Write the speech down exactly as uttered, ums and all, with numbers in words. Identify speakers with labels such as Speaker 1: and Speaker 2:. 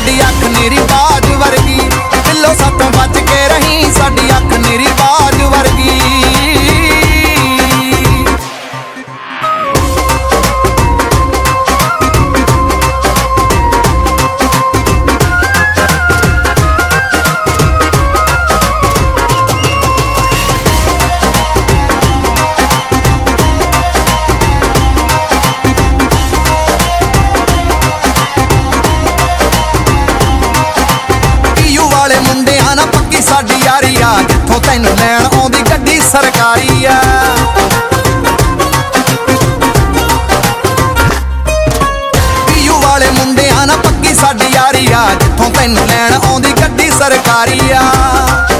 Speaker 1: साडी अख नीरी बाज वर्गी, दिलों सातों बच के रही साडी अख नीरी बाज वर्गी। साडी यारी आ जिथों तैनू लैण आउंदी गड्डी सरकारी आ। पीयू वाले मुंडे आ ना पक्की साडी यारी आ जिथों तैनू लैण आउंदी गड्डी सरकारी आ।